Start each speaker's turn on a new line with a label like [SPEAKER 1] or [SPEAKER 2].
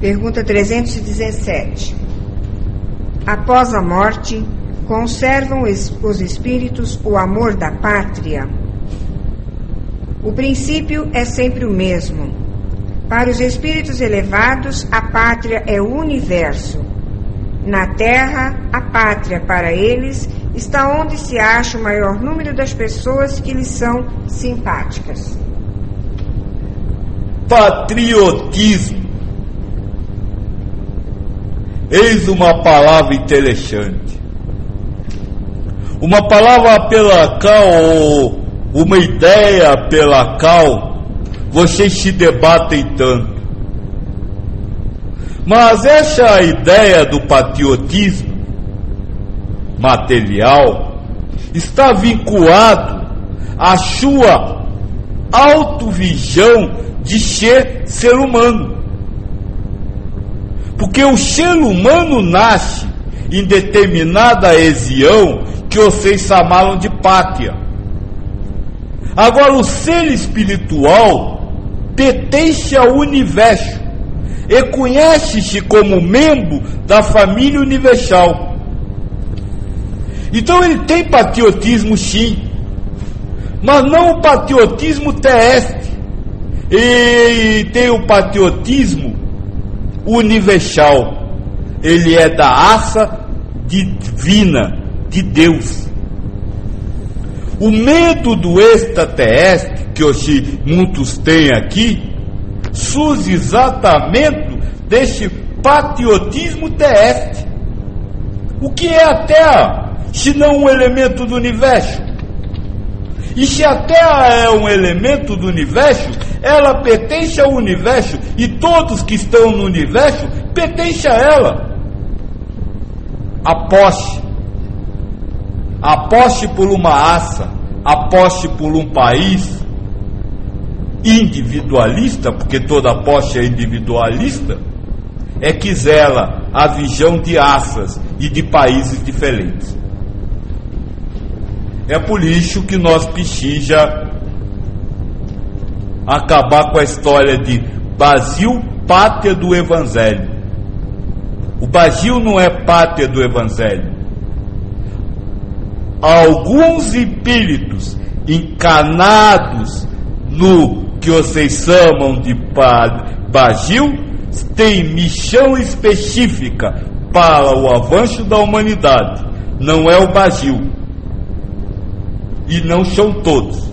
[SPEAKER 1] Pergunta 317. Após a morte, conservam os espíritos o amor da pátria? O princípio é sempre o mesmo. Para os espíritos elevados, a pátria é o universo. Na Terra, a pátria, para eles, está onde se acha o maior número das pessoas que lhes são simpáticas.
[SPEAKER 2] Patriotismo. Eis uma palavra interessante. Uma palavra pela qual, uma ideia pela qual vocês se debatem tanto. Mas essa ideia do patriotismo material está vinculado à sua autovisão de ser humano. Porque o ser humano nasce em determinada região que vocês chamaram de pátria. Agora, o ser espiritual pertence ao universo e conhece-se como membro da família universal. Então ele tem patriotismo, sim, mas não o patriotismo terrestre. Ele tem o patriotismo universal. Ele é da raça divina de Deus. O medo do extraterrestre, que muitos têm aqui, surge exatamente deste patriotismo terrestre. O que é a Terra, se não um elemento do universo? E se a Terra é um elemento do universo, ela pertence ao universo, e todos que estão no universo pertencem a ela. Aposte por uma raça, aposte por um país individualista, porque toda aposta é individualista, é que zela a visão de raças e de países diferentes. É por isso que nós precisamos acabar com a história de Brasil, pátria do Evangelho. O Brasil não é pátria do Evangelho. Alguns espíritos encarnados no que vocês chamam de Brasil têm missão específica para o avanço da humanidade. Não é o Brasil. E não são todos.